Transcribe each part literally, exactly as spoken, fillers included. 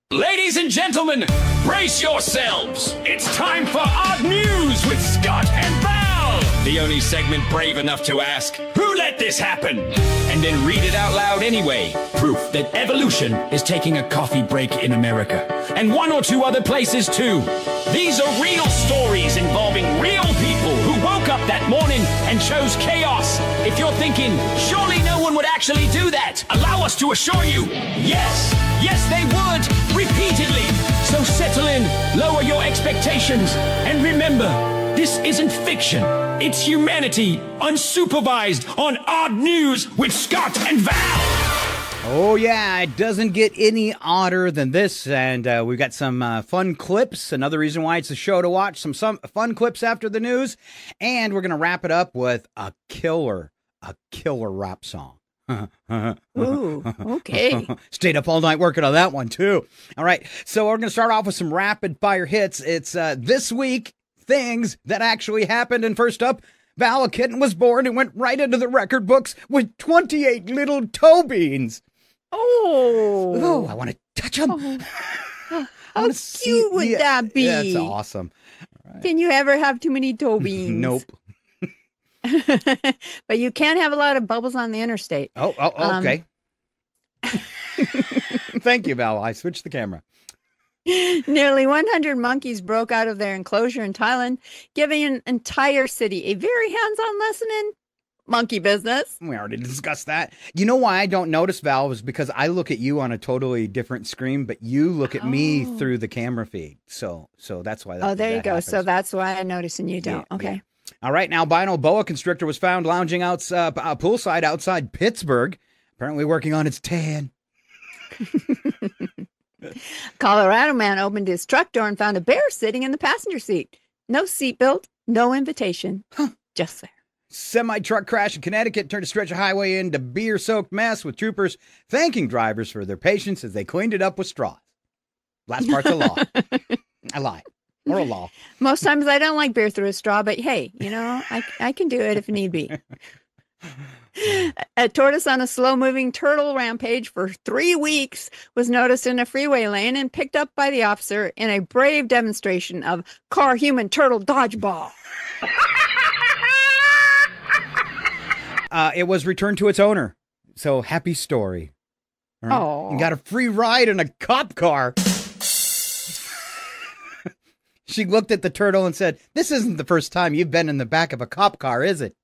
Ladies and gentlemen, brace yourselves. It's time for Odd News with Scott and Val. The only segment brave enough to ask, who let this happen? And then read it out loud anyway. Proof that evolution is taking a coffee break in America. And one or two other places too. These are real stories involving real people who woke up that morning and chose chaos. If you're thinking, surely no one would actually do that, allow us to assure you, yes, yes they would. Repeatedly. So settle in, lower your expectations, and remember, this isn't fiction. It's humanity, unsupervised, on Odd News with Scott and Val. Oh, yeah, it doesn't get any odder than this, and uh, we've got some uh, fun clips. Another reason why it's a show to watch, some, some fun clips after the news, and we're going to wrap it up with a killer, a killer rap song. Ooh, okay. Stayed up all night working on that one, too. All right, so we're going to start off with some rapid-fire hits. It's uh, this week, things that actually happened. And first up, Val, a kitten was born and went right into the record books with twenty-eight little toe beans. Oh. Oh, I want to touch them. Oh. How cute see, would yeah, that be? That's awesome. Right. Can you ever have too many toe beans? Nope. But you can't have a lot of bubbles on the interstate. Oh, oh okay. Um, Thank you, Val. I switched the camera. Nearly one hundred monkeys broke out of their enclosure in Thailand, giving an entire city a very hands-on lesson in monkey business. We already discussed that. You know why I don't notice, Val, is because I look at you on a totally different screen, but you look at oh. me through the camera feed. So, so that's why. That, oh, there that you go. happens. So that's why I notice and you don't. Yeah, okay. Yeah. All right, now, albino boa constrictor was found lounging outs, uh, uh, poolside outside Pittsburgh, apparently working on its tan. Colorado man opened his truck door and found a bear sitting in the passenger seat. No seatbelt, no invitation, huh. Just there. Semi-truck crash in Connecticut turned a stretch of highway into beer-soaked mess, with troopers thanking drivers for their patience as they cleaned it up with straws. Last part's a law. I lie. Or a law. Most times I don't like beer through a straw, but hey, you know, I, I can do it if need be. A tortoise on a slow-moving turtle rampage for three weeks was noticed in a freeway lane and picked up by the officer in a brave demonstration of car-human-turtle dodgeball. uh, it was returned to its owner. So, happy story. Right? Oh, you got a free ride in a cop car. She looked at the turtle and said, "This isn't the first time you've been in the back of a cop car, is it?"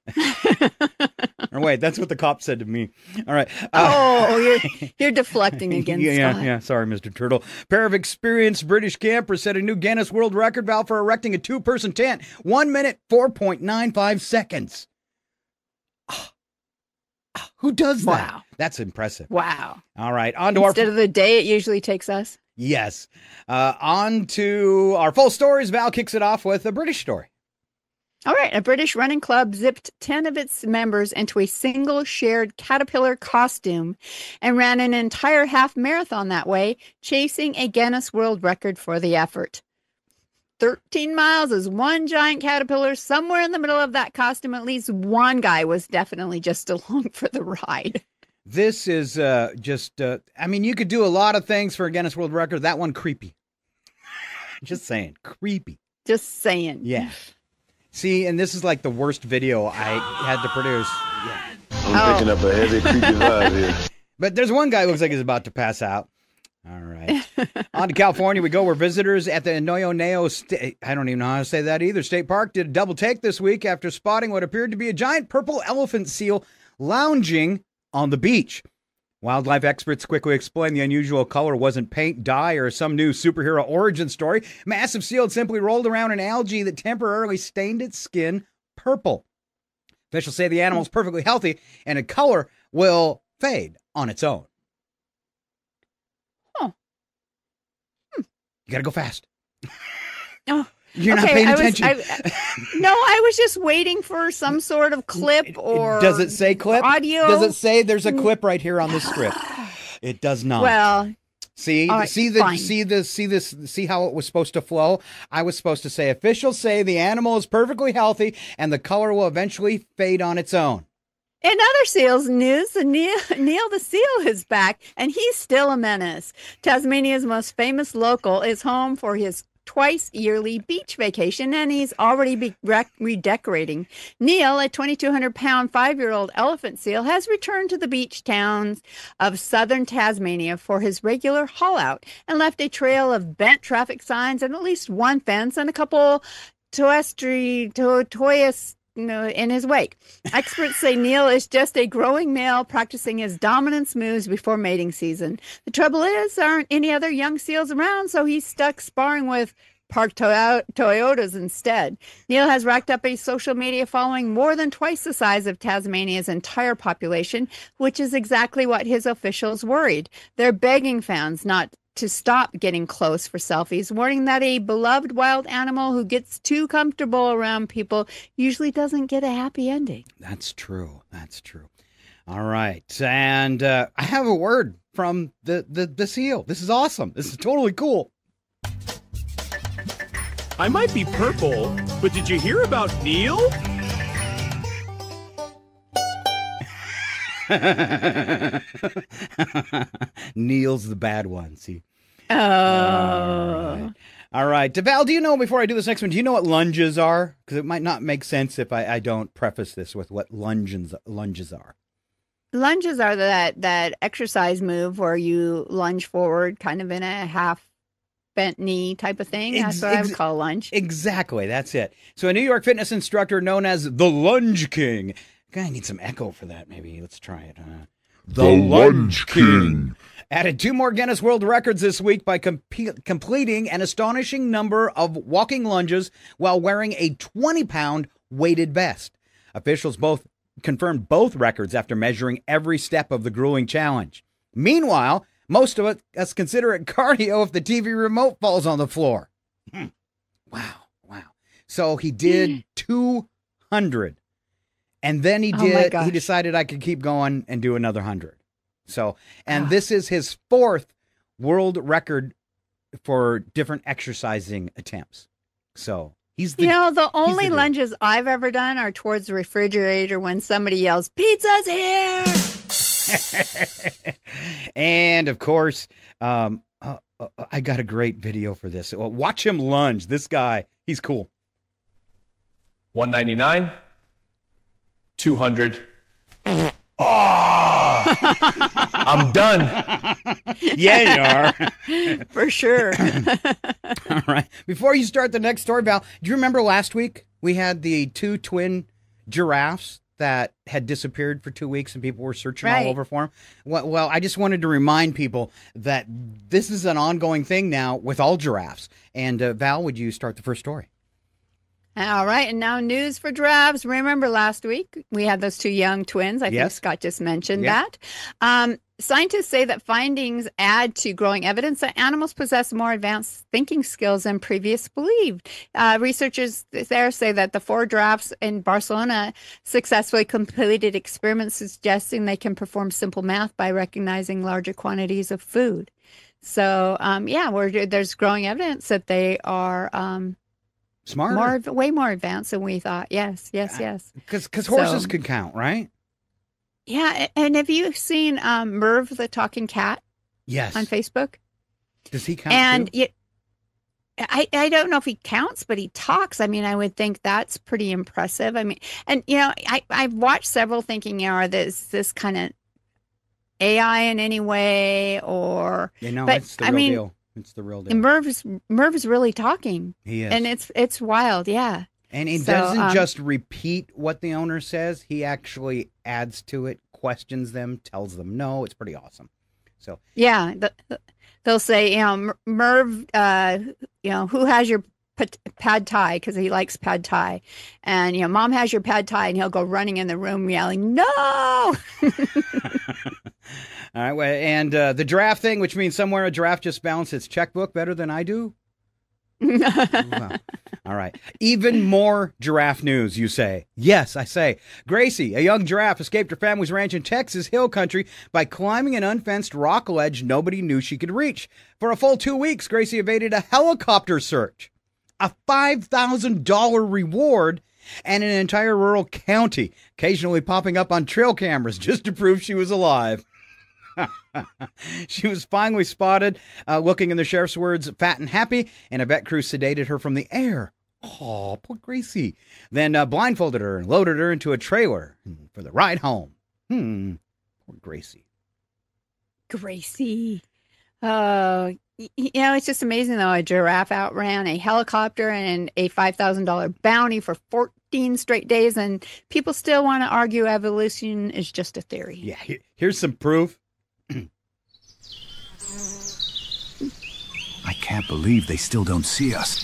Or wait, that's what the cop said to me. All right. Uh, oh, you're, you're deflecting again, yeah, Scott. Yeah, yeah. Sorry, Mister Turtle. Pair of experienced British campers set a new Guinness World Record, Val, for erecting a two-person tent. One minute, four point nine five seconds. Oh, oh, who does that? Wow. That's impressive. Wow. All right. On to Instead our... of the day it usually takes us. Yes. Uh, on to our full stories. Val kicks it off with a British story. All right. A British running club zipped ten of its members into a single shared caterpillar costume and ran an entire half marathon that way, chasing a Guinness World Record for the effort. thirteen miles as one giant caterpillar. Somewhere in the middle of that costume, at least one guy was definitely just along for the ride. This is uh, just, uh, I mean, you could do a lot of things for a Guinness World Record. That one, creepy. Just saying, creepy. Just saying. Yeah. See, and this is like the worst video I had to produce. Yeah. I'm oh. picking up a heavy, creepy vibe here. But there's one guy who looks like he's about to pass out. All right. On to California we go, where visitors at the Noyo Neo State, I don't even know how to say that either, State Park did a double take this week after spotting what appeared to be a giant purple elephant seal lounging on the beach. Wildlife experts quickly explained the unusual color wasn't paint, dye, or some new superhero origin story. Massive seal had simply rolled around in algae that temporarily stained its skin purple. Officials say the animal is perfectly healthy and the color will fade on its own. Oh. Hmm. You gotta go fast. Oh. You're okay, not paying I was, attention. I, no, I was just waiting for some sort of clip or Does it say clip? Audio? Does it say there's a clip right here on the script? It does not. Well, see, right, see the, fine. see this, see this, see how it was supposed to flow. I was supposed to say, officials say the animal is perfectly healthy and the color will eventually fade on its own. In other seals news, Neil, Neil the seal is back, and he's still a menace. Tasmania's most famous local is home for his twice yearly beach vacation, and he's already be rec- redecorating. Neil, a twenty-two hundred pound five-year-old elephant seal, has returned to the beach towns of southern Tasmania for his regular haul-out and left a trail of bent traffic signs and at least one fence and a couple toestri, to, toyas, in his wake. Experts say Neil is just a growing male practicing his dominance moves before mating season. The trouble is, there aren't any other young seals around, so he's stuck sparring with parked to- Toyotas instead. Neil has racked up a social media following more than twice the size of Tasmania's entire population, which is exactly what his officials worried. They're begging fans not to stop getting close for selfies, warning that a beloved wild animal who gets too comfortable around people usually doesn't get a happy ending. That's true. That's true. All right. And uh, I have a word from the, the, the seal. This is awesome. This is totally cool. I might be purple, but did you hear about Neil? Neil's the bad one. See. Oh. All right. All right. Val, do you know, before I do this next one, do you know what lunges are? Because it might not make sense if I, I don't preface this with what lunges lunges are. Lunges are that that exercise move where you lunge forward kind of in a half bent knee type of thing. That's Ex- what I would ex- call lunge. Exactly. That's it. So a New York fitness instructor known as the Lunge King. I need some echo for that, maybe. Let's try it. Uh, The Lunge King. Added two more Guinness World Records this week by com- completing an astonishing number of walking lunges while wearing a twenty pound weighted vest. Officials both confirmed both records after measuring every step of the grueling challenge. Meanwhile, most of us consider it cardio if the T V remote falls on the floor. Hmm. Wow, wow. So he did two hundred. And then he Oh my did, gosh. he decided I could keep going and do another hundred. So, and Ah. this is his fourth world record for different exercising attempts. So he's the, You know, the the only dude. lunges I've ever done are towards the refrigerator when somebody yells, "Pizza's here!" and of course, um, uh, uh, I got a great video for this. Well, watch him lunge. This guy, he's cool. one ninety-nine, two hundred. I'm done. Yeah, you are. For sure. All right. Before you start the next story, Val, do you remember last week we had the two twin giraffes that had disappeared for two weeks and people were searching Right. all over for them? Well, well, I just wanted to remind people that this is an ongoing thing now with all giraffes. And uh, Val, would you start the first story? All right, and now news for giraffes. Remember last week we had those two young twins. I think Yes. Scott just mentioned Yeah. that. Um, scientists say that findings add to growing evidence that animals possess more advanced thinking skills than previously believed. Uh, researchers there say that the four giraffes in Barcelona successfully completed experiments suggesting they can perform simple math by recognizing larger quantities of food. So, um, yeah, we're, there's growing evidence that they are um, Smart. more, way more advanced than we thought. Yes, yes, yes. Because horses So- can count, right? Yeah, a- and have you seen um, Merv the talking cat Yes. on Facebook? Does he count And too? it, I I don't know if he counts, but he talks. I mean, I would think that's pretty impressive. I mean, and you know, I I've watched several thinking, you know, are this this kind of A I in any way, or You know, but, it's the I real mean, deal. It's the real deal. Merv's Merv's really talking, He is. and it's it's wild. Yeah. And he So, doesn't um, just repeat what the owner says. He actually adds to it, questions them, tells them no. It's pretty awesome. So Yeah, the, the- they'll say, you know, Mer- Merv, uh, you know, who has your pat- pad thai because he likes pad thai, and you know, Mom has your pad thai, and he'll go running in the room yelling, "No!" all right, well, and uh, the giraffe thing, which means somewhere a giraffe just balanced its checkbook better than I do. Wow. All right. Even more giraffe news, you say. Yes, I say. Gracie, a young giraffe, escaped her family's ranch in Texas Hill Country by climbing an unfenced rock ledge nobody knew she could reach. For a full two weeks, Gracie evaded a helicopter search, a five thousand dollars reward, and an entire rural county, occasionally popping up on trail cameras just to prove she was alive. She was finally spotted uh, looking, in the sheriff's words, fat and happy, and a vet crew sedated her from the air. Oh, poor Gracie. Then uh, blindfolded her and loaded her into a trailer for the ride home. Hmm, poor Gracie. Gracie. Uh, y- you know, it's just amazing, though. A giraffe outran a helicopter and a five thousand dollars bounty for fourteen straight days, and people still want to argue evolution is just a theory. Yeah, he- here's some proof. I can't believe they still don't see us.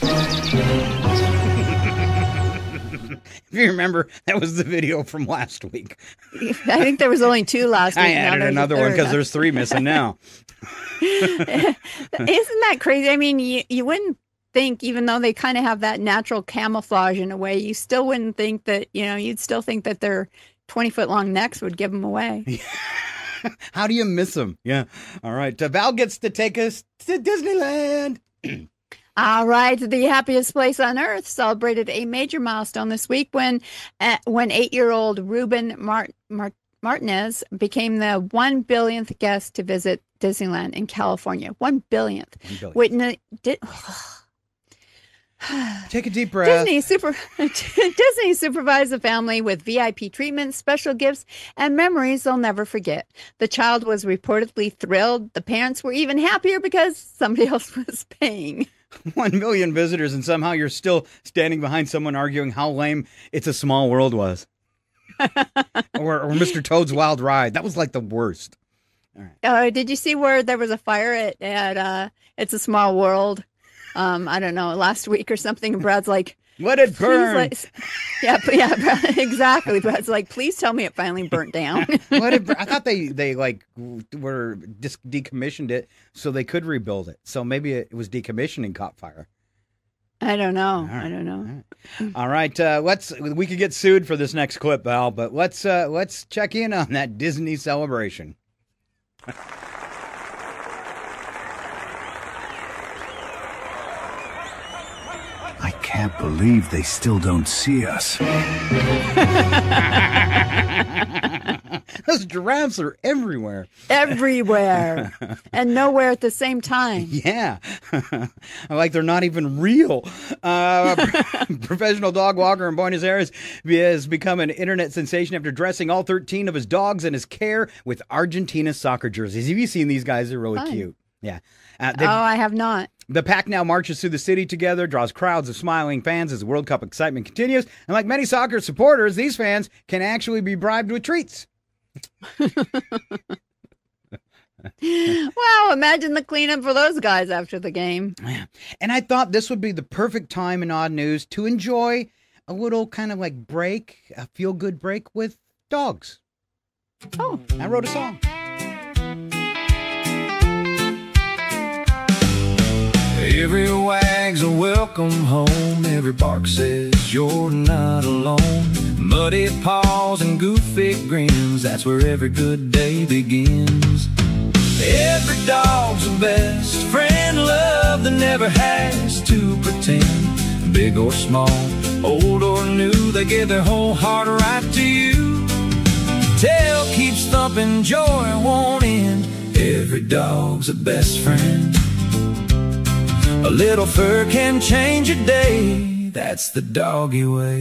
If you remember, that was the video from last week. I think there was only two last week. I Now added there's a another one third. because there's three missing now. Isn't that crazy? I mean, you, you wouldn't think, even though they kind of have that natural camouflage in a way, you still wouldn't think that, you know, you'd still think that their twenty foot long necks would give them away. How do you miss them? Yeah. All right. Uh, Val gets to take us to Disneyland. All right, the happiest place on earth celebrated a major milestone this week when uh, when eight-year-old Ruben Mart- Mart- Martinez became the one billionth guest to visit Disneyland in California. One billionth. One billionth. Witness, di- Take a deep breath. Disney super Disney supervised the family with V I P treatment, special gifts, and memories they'll never forget. The child was reportedly thrilled. The parents were even happier because somebody else was paying. One million visitors, and somehow you're still standing behind someone arguing how lame It's a Small World was. or, or Mister Toad's Wild Ride. That was like the worst. All right. Uh, did you see where there was a fire at, at uh, It's a Small World? Um, I don't know, last week or something. And Brad's like, Let it please, burn. like, yeah, but yeah, Brad, exactly. Brad's like, please tell me it finally burnt down. Let it burn. I thought they, they like were dis- decommissioned it so they could rebuild it. So maybe it was decommissioning caught fire. I don't know. All right. I don't know. All right. All right, uh, let's. We could get sued for this next clip, Val, but let's uh, let's check in on that Disney celebration. I can't believe they still don't see us. Those giraffes are everywhere. Everywhere and nowhere at the same time. Yeah. Like they're not even real. Uh, professional dog walker in Buenos Aires has become an internet sensation after dressing all thirteen of his dogs in his care with Argentina soccer jerseys. Have you seen these guys? They're really Fun. cute. Yeah. Uh, Oh, they've- I have not. The pack now marches through the city together, draws crowds of smiling fans as the World Cup excitement continues. And like many soccer supporters, these fans can actually be bribed with treats. Wow, imagine the cleanup for those guys after the game. And I thought this would be the perfect time in Odd News to enjoy a little kind of like break, a feel-good break with dogs. Oh. I wrote a song. Every wag's a welcome home. Every bark says you're not alone. Muddy paws and goofy grins, that's where every good day begins. Every dog's a best friend, love that never has to pretend. Big or small, old or new, they give their whole heart right to you. Tail keeps thumping, joy won't end. Every dog's a best friend. A little fur can change a day. That's the doggy way.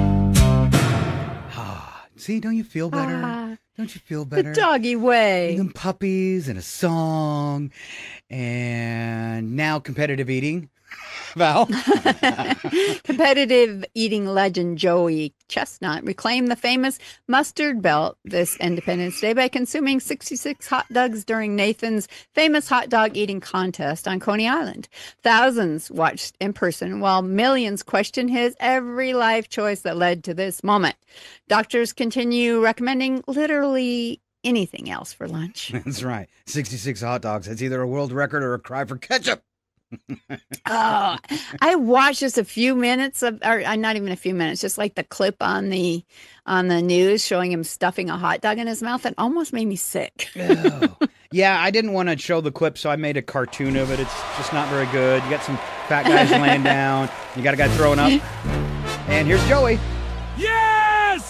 Ah, see, don't you feel better? Ah, Don't you feel the better? doggy way. Them puppies and a song, and now competitive eating. Val? Competitive eating legend Joey Chestnut reclaimed the famous mustard belt this Independence Day by consuming sixty-six hot dogs during Nathan's famous hot dog eating contest on Coney Island. Thousands watched in person while millions questioned his every life choice that led to this moment. Doctors continue recommending literally anything else for lunch. That's right. sixty-six hot dogs. That's either a world record or a cry for ketchup. Oh, I watched just a few minutes of, or uh, not even a few minutes, just like the clip on the on the news showing him stuffing a hot dog in his mouth. It almost made me sick. Oh. Yeah, I didn't want to show the clip, so I made a cartoon of it. It's just not very good. You got some fat guys laying down. You got a guy throwing up. And here's Joey.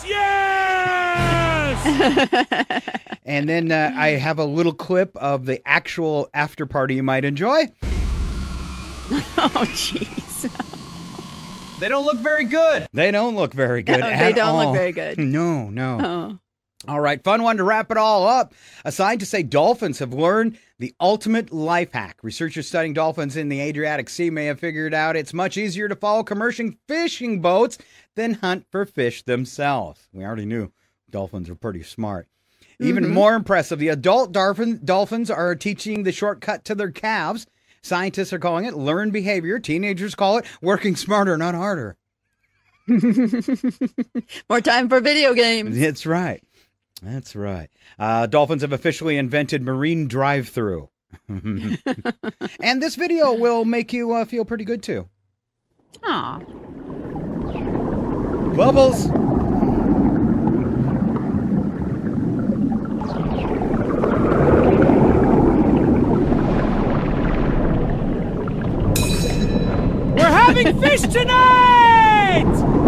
Yes! And then uh, I have a little clip of the actual after party you might enjoy. Oh, jeez. They don't look very good. They don't look very good No, at they don't all. look very good. No, no. Oh. All right, fun one to wrap it all up. A scientists say dolphins have learned the ultimate life hack. Researchers studying dolphins in the Adriatic Sea may have figured out it's much easier to follow commercial fishing boats than hunt for fish themselves. We already knew dolphins are pretty smart. Even mm-hmm. more impressive, the adult dolphin, dolphins are teaching the shortcut to their calves. Scientists are calling it learned behavior. Teenagers call it working smarter, not harder. More time for video games. That's right. That's right. Uh, dolphins have officially invented marine drive-through. And this video will make you uh, feel pretty good, too. Aw. Bubbles. We're having fish tonight!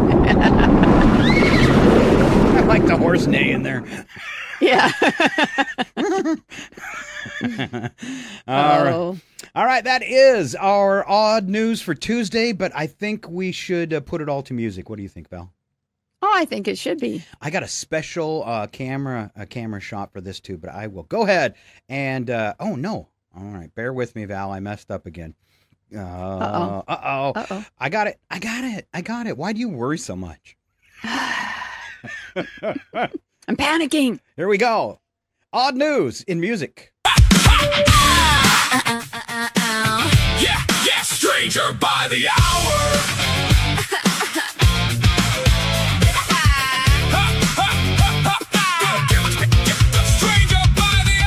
I like the horse neigh in there. Yeah. All oh. right. All right, that is our odd news for Tuesday, but I think we should uh, put it all to music. What do you think, Val? Oh, I think it should be. I got a special uh, camera a camera shot for this too, but I will go ahead and uh, oh no. All right, bear with me, Val. I messed up again. Uh, uh-oh. Uh-oh. Uh-oh. I got it. I got it. I got it. Why do you worry so much? I'm panicking. Here we go. Odd news in music. Yeah, yeah, stranger by the hour. Stranger by the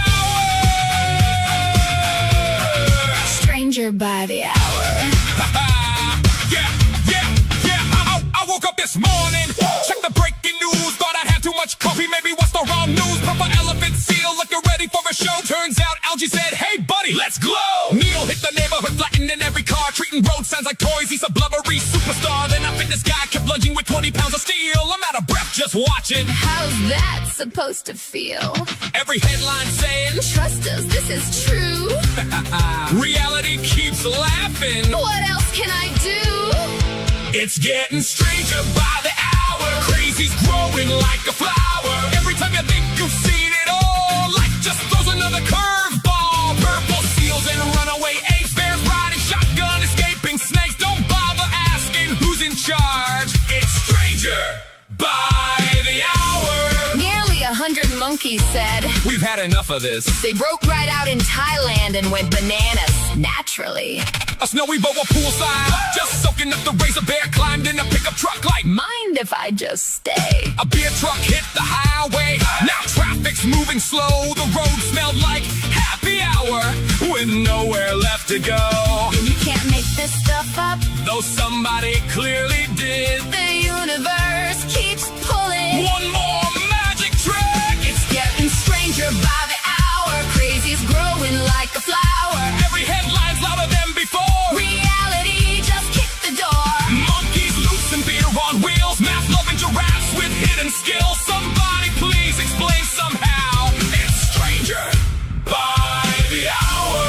hour. Stranger by the hour. Yeah, yeah, yeah. I, I woke up this morning, check the breaking news, thought I had too much coffee, maybe what's the wrong news? Papa elephant seal looking ready for a show. Turns out Algie said, hey buddy, let's glow. Neil hit the neighborhood, flattening every car, treating road signs like toys. He's a blubbery superstar. Then I fit this guy, kept lunging with twenty pounds of steel. I'm out of breath just watching. How's that supposed to feel? Every headline saying, trust us, this is true. reality keeps laughing. What else can I do? It's getting stranger by the hour. Crazy's growing like a flower. Every time you think you've seen it all, life just throws another curveball. Purple seals and runaway apes, bears riding shotgun, escaping snakes. Don't bother asking who's in charge. It's stranger by the hour. Nearly a hundred monkeys said, we've had enough of this. They broke right out in Thailand and went bananas, naturally. A snowy boa poolside, just soaking up the razor bear, climbed in a pickup truck like, mind if I just stay? A beer truck hit the highway, now traffic's moving slow. The road smelled like happy hour, with nowhere left to go. And you can't make this stuff up, though somebody clearly did. The universe keeps pulling one more magic trick. It's getting stranger by the hour. Crazy's growing like a flower. Every headline's louder than before. Reality just kicked the door. Monkeys loose and beer on wheels, math loving giraffes with hidden skills. Somebody please explain somehow. It's stranger by the hour.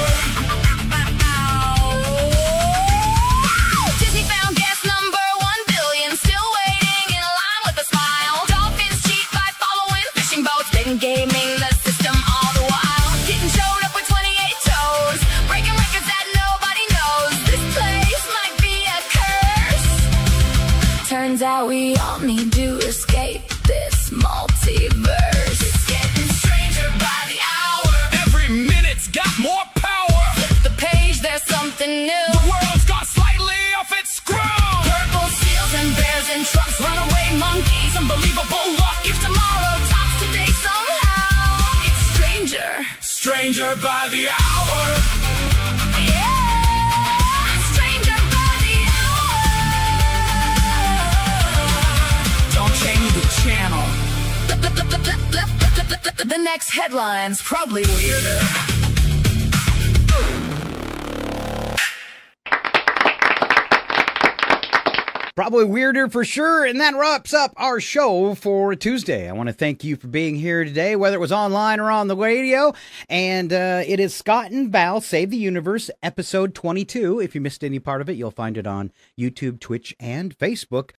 Disney found guest number one billion, still waiting in line with a smile. Dolphins cheat by following fishing boats, been gaming the system all the while. Getting showed up with twenty-eight toes, breaking records that nobody knows. This place might be a curse. Turns out we all need to escape this multiverse. It's getting stranger by the hour. Every minute's got more power. Flip the page, there's something new. The world's gone slightly off its screw. Purple seals and bears and trucks, runaway monkeys, unbelievable luck. If tomorrow tops today somehow, it's stranger. Stranger by the hour. Yeah, stranger by the hour. Don't change the channel. The next headline's probably weirder. Probably weirder for sure. And that wraps up our show for Tuesday. I want to thank you for being here today, whether it was online or on the radio. And uh, it is Scott and Val Save the Universe, episode twenty-two. If you missed any part of it, you'll find it on YouTube, Twitch, and Facebook.